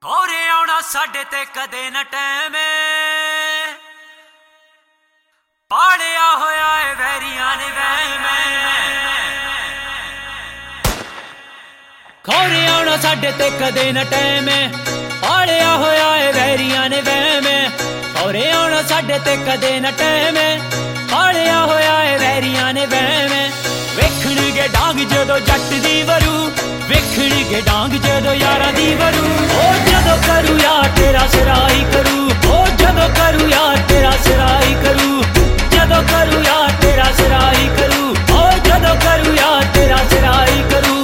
होरे आउणा साडे ते कदे न टैम पाड़िया होया है वैरियां ने वहम होरे आउणा साडे ते कदे न टैम पाड़िया होया है वैरियां ने वहम होरे आउणा साडे ते कदे न टैम पाड़िया होया है वैरियां ने वहम वेखणगे डांग जदों जट दी वरू वेखणगे डांग जदों यारां दी वरू ओ जदों करू यार तेरा सराई करू ओ जदों करू यार तेरा सराई करू जदों करू यार तेरा सराई करू ओ जदों करू यार तेरा सराई करू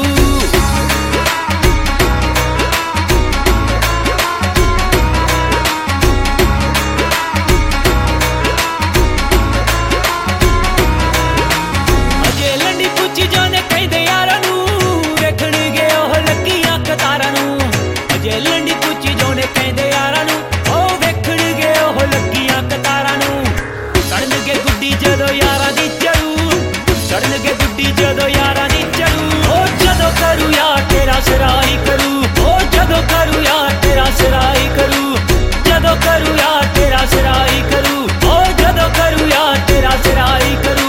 अजे लंडी पुची जाने कहंदे यारां नू वेखणगे ओह लगियां कतारां नू अजे लंडी पुची जाने कहंदे यारां नू ओ वेखणगे ओह लगियां कतारां नू सड़नगे गुड्डी जदों यारां दी चरू सड़नगे गुड्डी जदों यारां दी चरू ओ जदों करू यार तेरा सराई करू ओ जदों करू यार तेरा सराई करू जदों करू यार तेरा सराई करू ओ जदों करू यार तेरा सराई करू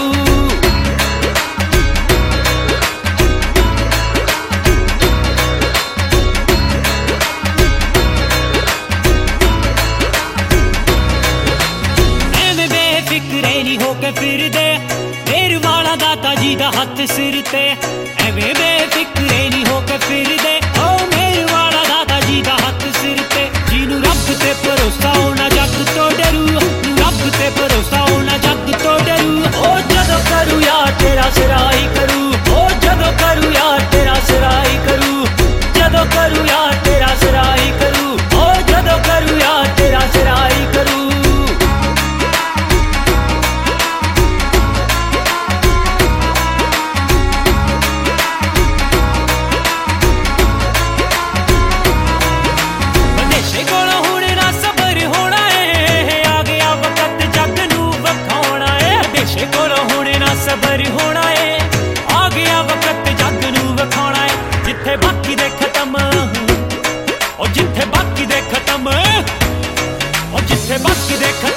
फिक्रे नहीं होके फिर दे मेर वाला दाता जी दा हथ सिर ते एवें बेफिक्रे नहीं होके फिर दे ओ मेर वाला दाता जी दा हथ सिर ते जिनू रब ते भरोसा होना जग तो डरू रब ते भरोसा होना जग तो डरू ओ जदों करू यार तेरा सराई करू ओ जदों करू यार तेरा सराई करू जदों करू यार तेरा सराई करू ओ जदों करू यार तेरा सराई करू सबर होना है आ गया वक्त जग नू वखाना है जिथे बाकी दे खत्म और जिथे बाकी दे खत्म और जिथे बाकी दे खत्म